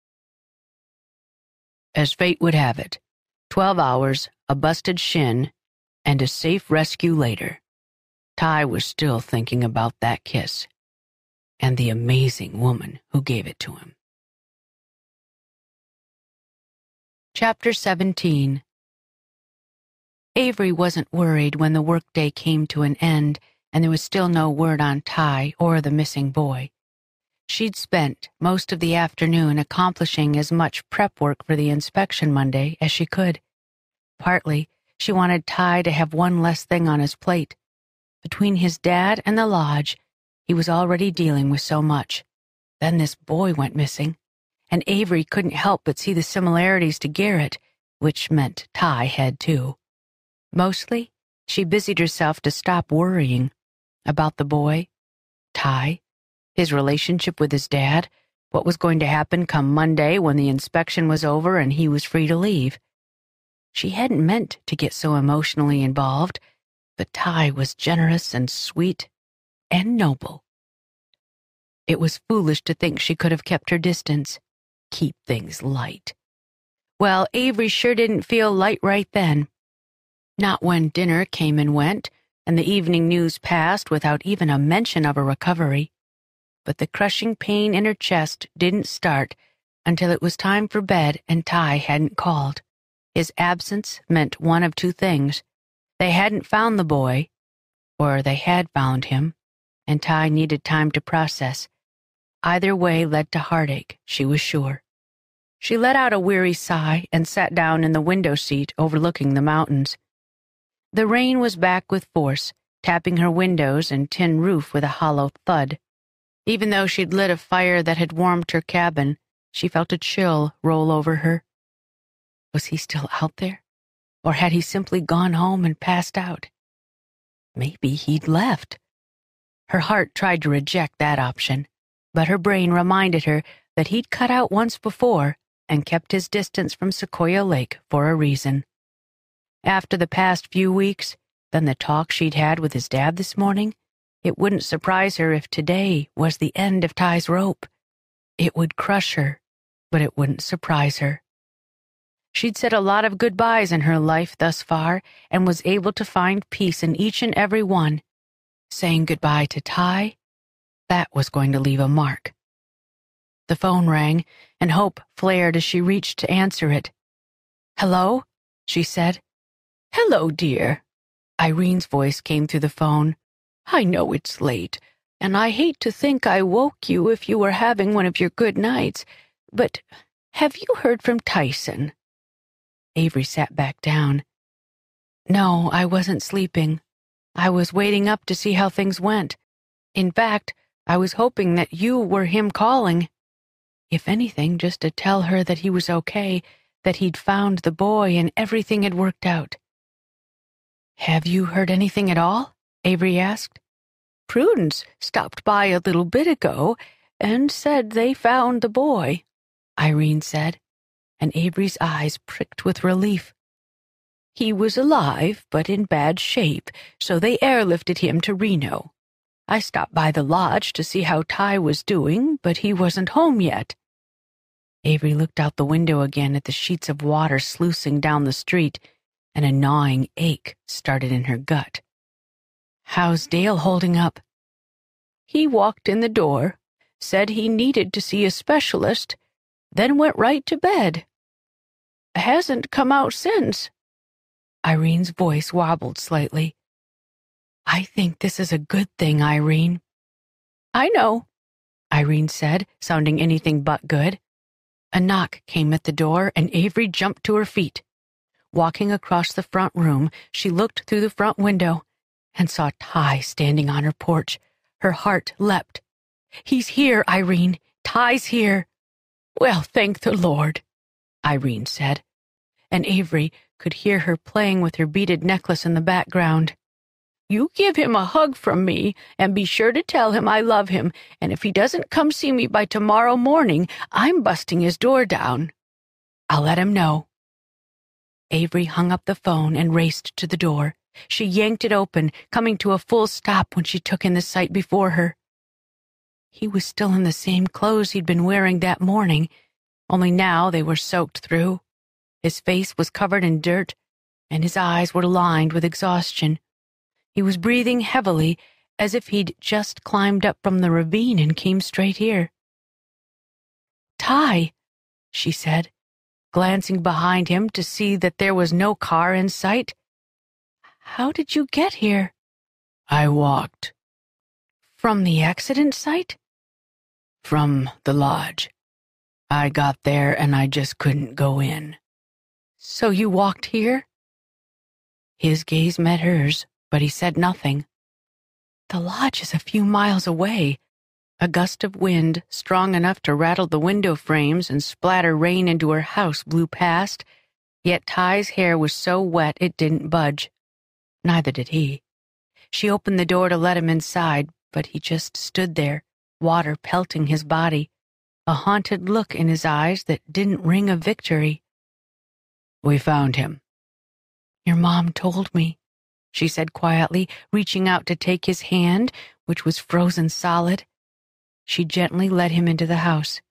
As fate would have it, twelve hours, a busted shin, and a safe rescue later, Ty was still thinking about that kiss and the amazing woman who gave it to him. Chapter seventeen. Avery wasn't worried when the workday came to an end and there was still no word on Ty or the missing boy. She'd spent most of the afternoon accomplishing as much prep work for the inspection Monday as she could. Partly, she wanted Ty to have one less thing on his plate. Between his dad and the lodge, he was already dealing with so much. Then this boy went missing, and Avery couldn't help but see the similarities to Garrett, which meant Ty had too. Mostly, she busied herself to stop worrying about the boy, Ty, his relationship with his dad, what was going to happen come Monday when the inspection was over and he was free to leave. She hadn't meant to get so emotionally involved, but Ty was generous and sweet and noble. It was foolish to think she could have kept her distance, keep things light. Well, Avery sure didn't feel light right then. Not when dinner came and went, and the evening news passed without even a mention of a recovery. But the crushing pain in her chest didn't start until it was time for bed and Ty hadn't called. His absence meant one of two things. They hadn't found the boy, or they had found him, and Ty needed time to process. Either way led to heartache, she was sure. She let out a weary sigh and sat down in the window seat overlooking the mountains. The rain was back with force, tapping her windows and tin roof with a hollow thud. Even though she'd lit a fire that had warmed her cabin, she felt a chill roll over her. Was he still out there? Or had he simply gone home and passed out? Maybe he'd left. Her heart tried to reject that option, but her brain reminded her that he'd cut out once before and kept his distance from Sequoia Lake for a reason. After the past few weeks, then the talk she'd had with his dad this morning, it wouldn't surprise her if today was the end of Ty's rope. It would crush her, but it wouldn't surprise her. She'd said a lot of goodbyes in her life thus far and was able to find peace in each and every one. Saying goodbye to Ty, that was going to leave a mark. The phone rang, and hope flared as she reached to answer it. "Hello?" she said. "Hello, dear." Irene's voice came through the phone. "I know it's late, and I hate to think I woke you if you were having one of your good nights, but have you heard from Tyson?" Avery sat back down. "No, I wasn't sleeping. I was waiting up to see how things went. In fact, I was hoping that you were him calling. If anything, just to tell her that he was okay, that he'd found the boy and everything had worked out." "Have you heard anything at all?" Avery asked. "Prudence stopped by a little bit ago and said they found the boy," Irene said, and Avery's eyes pricked with relief. "He was alive, but in bad shape, so they airlifted him to Reno. I stopped by the lodge to see how Ty was doing, but he wasn't home yet." Avery looked out the window again at the sheets of water sluicing down the street, and a gnawing ache started in her gut. "How's Dale holding up?" "He walked in the door, said he needed to see a specialist, then went right to bed. Hasn't come out since." Irene's voice wobbled slightly. "I think this is a good thing, Irene." "I know," Irene said, sounding anything but good. A knock came at the door, and Avery jumped to her feet. Walking across the front room, she looked through the front window and saw Ty standing on her porch. Her heart leapt. "He's here, Irene. Ty's here." "Well, thank the Lord," Irene said, and Avery could hear her playing with her beaded necklace in the background. "You give him a hug from me, and be sure to tell him I love him, and if he doesn't come see me by tomorrow morning, I'm busting his door down." "I'll let him know." Avery hung up the phone and raced to the door. She yanked it open, coming to a full stop when she took in the sight before her. He was still in the same clothes he'd been wearing that morning, only now they were soaked through. His face was covered in dirt, and his eyes were lined with exhaustion. He was breathing heavily, as if he'd just climbed up from the ravine and came straight here. "Ty," she said, glancing behind him to see that there was no car in sight. "How did you get here?" "I walked." "From the accident site?" "From the lodge. I got there and I just couldn't go in." "So you walked here?" His gaze met hers, but he said nothing. "The lodge is a few miles away." A gust of wind, strong enough to rattle the window frames and splatter rain into her house, blew past, yet Ty's hair was so wet it didn't budge. Neither did he. She opened the door to let him inside, but he just stood there, water pelting his body, a haunted look in his eyes that didn't ring of victory. "We found him." "Your mom told me," she said quietly, reaching out to take his hand, which was frozen solid. She gently led him into the house.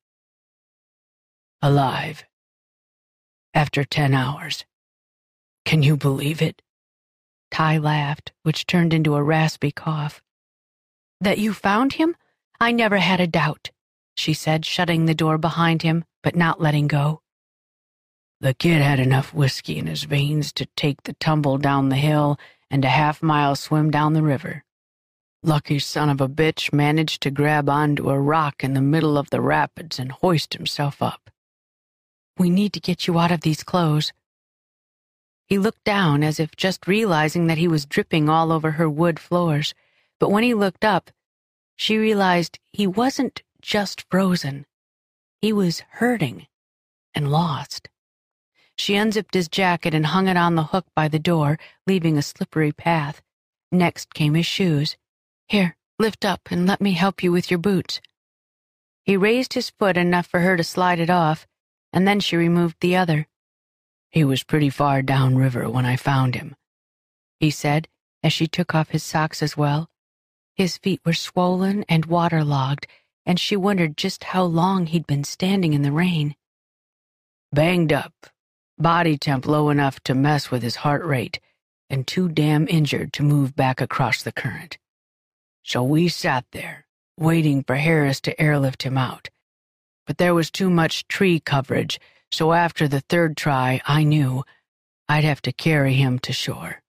"Alive. After ten hours. Can you believe it?" Ty laughed, which turned into a raspy cough. "That you found him? I never had a doubt," she said, shutting the door behind him, but not letting go. "The kid had enough whiskey in his veins to take the tumble down the hill and a half-mile swim down the river. Lucky son of a bitch managed to grab onto a rock in the middle of the rapids and hoist himself up." "We need to get you out of these clothes." He looked down as if just realizing that he was dripping all over her wood floors, but when he looked up, she realized he wasn't just frozen. He was hurting and lost. She unzipped his jacket and hung it on the hook by the door, leaving a slippery path. Next came his shoes. "Here, lift up and let me help you with your boots." He raised his foot enough for her to slide it off, and then she removed the other. He was pretty far downriver when I found him," he said as she took off his socks as well. His feet were swollen and waterlogged, and she wondered just how long he'd been standing in the rain. "Banged up, body temp low enough to mess with his heart rate, and too damn injured to move back across the current. So we sat there, waiting for Harris to airlift him out. But there was too much tree coverage, so after the third try, I knew I'd have to carry him to shore."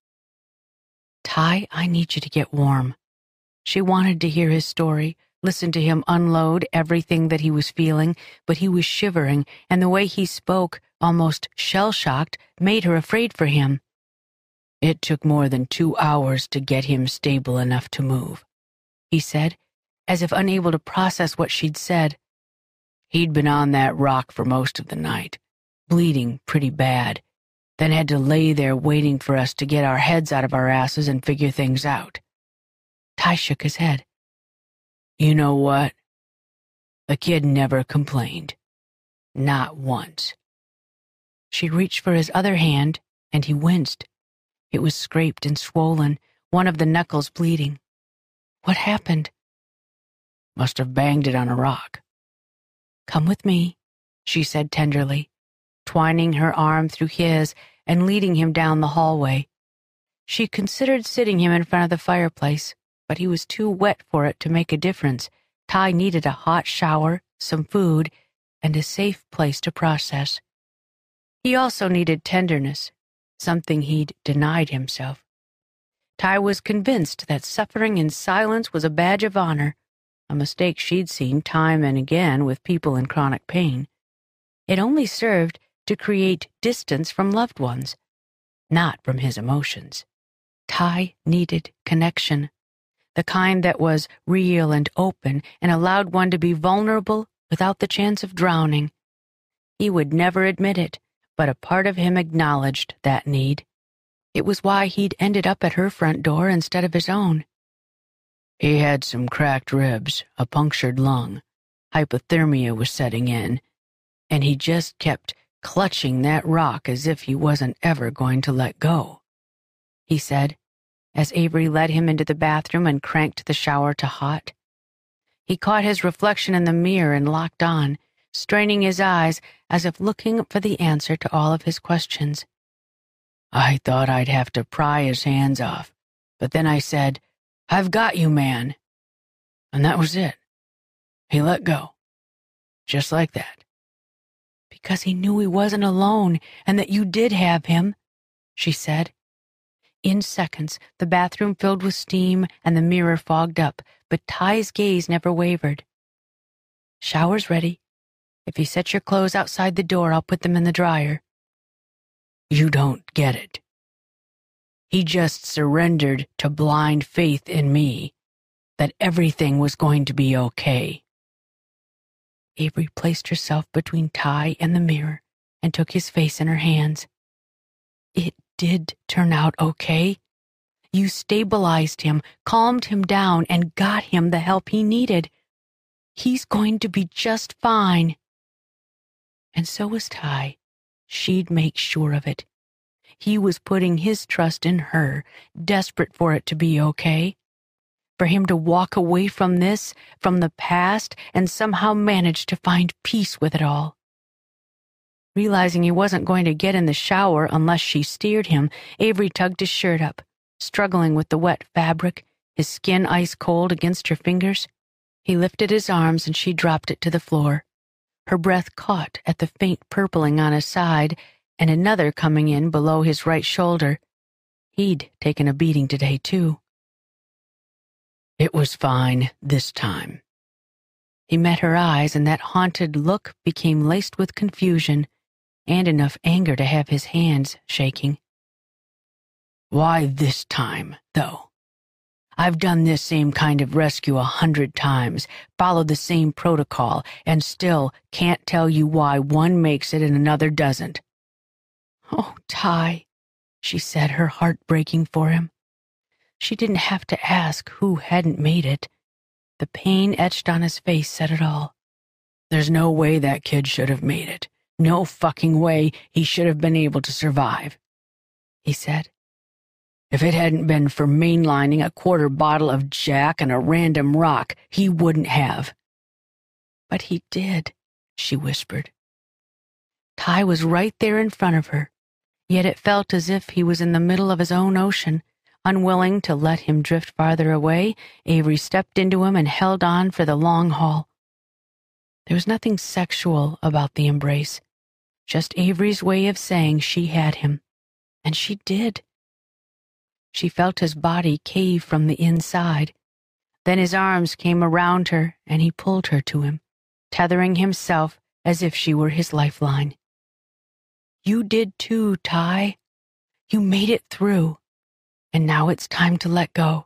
"Ty, I need you to get warm." She wanted to hear his story, listen to him unload everything that he was feeling, but he was shivering, and the way he spoke, almost shell-shocked, made her afraid for him. "It took more than two hours to get him stable enough to move," he said, as if unable to process what she'd said. "He'd been on that rock for most of the night, bleeding pretty bad, then had to lay there waiting for us to get our heads out of our asses and figure things out." Ty shook his head. "You know what? The kid never complained. Not once." She reached for his other hand, and he winced. It was scraped and swollen, one of the knuckles bleeding. "What happened?" "Must have banged it on a rock." "Come with me," she said tenderly, twining her arm through his and leading him down the hallway. She considered sitting him in front of the fireplace, but he was too wet for it to make a difference. Ty needed a hot shower, some food, and a safe place to process. He also needed tenderness, something he'd denied himself. Ty was convinced that suffering in silence was a badge of honor, a mistake she'd seen time and again with people in chronic pain. It only served to create distance from loved ones, not from his emotions. Ty needed connection, the kind that was real and open and allowed one to be vulnerable without the chance of drowning. He would never admit it, but a part of him acknowledged that need. It was why he'd ended up at her front door instead of his own. He had some cracked ribs, a punctured lung, hypothermia was setting in, and he just kept clutching that rock as if he wasn't ever going to let go, he said, as Avery led him into the bathroom and cranked the shower to hot. He caught his reflection in the mirror and locked on, straining his eyes as if looking for the answer to all of his questions. I thought I'd have to pry his hands off, but then I said, "I've got you, man." And that was it. He let go. Just like that. Because he knew he wasn't alone and that you did have him, she said. In seconds, the bathroom filled with steam and the mirror fogged up, but Ty's gaze never wavered. Shower's ready. If you set your clothes outside the door, I'll put them in the dryer. You don't get it. He just surrendered to blind faith in me that everything was going to be okay. Avery placed herself between Ty and the mirror and took his face in her hands. It did turn out okay. You stabilized him, calmed him down, and got him the help he needed. He's going to be just fine. And so was Ty. She'd make sure of it. He was putting his trust in her, desperate for it to be okay. For him to walk away from this, from the past, and somehow manage to find peace with it all. Realizing he wasn't going to get in the shower unless she steered him, Avery tugged his shirt up, struggling with the wet fabric, his skin ice cold against her fingers. He lifted his arms and she dropped it to the floor. Her breath caught at the faint purpling on his side and another coming in below his right shoulder. He'd taken a beating today, too. It was fine this time. He met her eyes, and that haunted look became laced with confusion and enough anger to have his hands shaking. Why this time, though? I've done this same kind of rescue a hundred times, followed the same protocol, and still can't tell you why one makes it and another doesn't. Oh, Ty, she said, her heart breaking for him. She didn't have to ask who hadn't made it. The pain etched on his face said it all. There's no way that kid should have made it. No fucking way he should have been able to survive," he said. "If it hadn't been for mainlining a quarter bottle of Jack and a random rock, he wouldn't have." "But he did," she whispered. Ty was right there in front of her, yet it felt as if he was in the middle of his own ocean. Unwilling to let him drift farther away, Avery stepped into him and held on for the long haul. There was nothing sexual about the embrace, just Avery's way of saying she had him, and she did. She felt his body cave from the inside. Then his arms came around her, and he pulled her to him, tethering himself as if she were his lifeline. "You did too, Ty. You made it through. And now it's time to let go."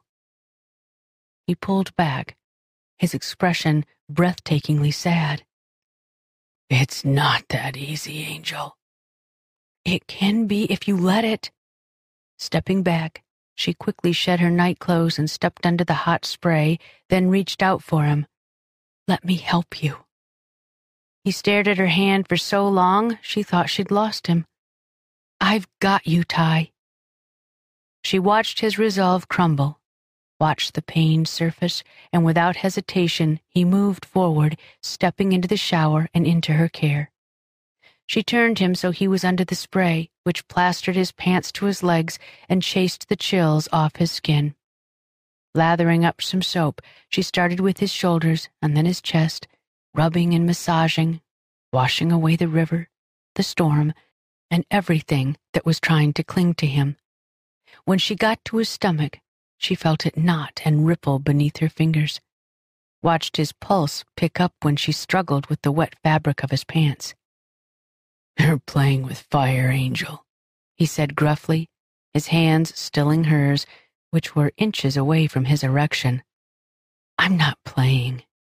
He pulled back, his expression breathtakingly sad. "It's not that easy, Angel." "It can be if you let it." Stepping back, she quickly shed her nightclothes and stepped under the hot spray, then reached out for him. "Let me help you." He stared at her hand for so long she thought she'd lost him. "I've got you, Ty." She watched his resolve crumble, watched the pain surface, and without hesitation he moved forward, stepping into the shower and into her care. She turned him so he was under the spray, which plastered his pants to his legs and chased the chills off his skin. Lathering up some soap, she started with his shoulders and then his chest, rubbing and massaging, washing away the river, the storm, and everything that was trying to cling to him. When she got to his stomach, she felt it knot and ripple beneath her fingers, watched his pulse pick up when she struggled with the wet fabric of his pants. "You're playing with fire, Angel," he said gruffly, his hands stilling hers, which were inches away from his erection. "I'm not playing."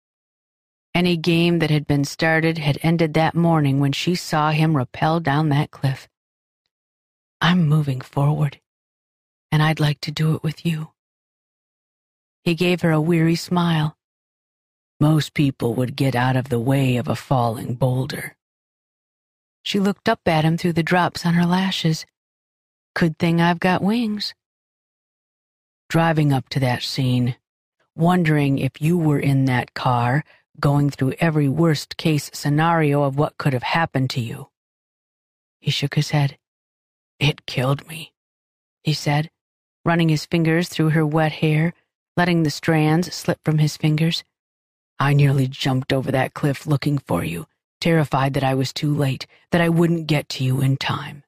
Any game that had been started had ended that morning when she saw him rappel down that cliff. "I'm moving forward, and I'd like to do it with you." He gave her a weary smile. "Most people would get out of the way of a falling boulder." She looked up at him through the drops on her lashes. "Good thing I've got wings." "Driving up to that scene, wondering if you were in that car, going through every worst-case scenario of what could have happened to you." He shook his head. "It killed me," he said, running his fingers through her wet hair, letting the strands slip from his fingers. "I nearly jumped over that cliff looking for you, terrified that I was too late, that I wouldn't get to you in time."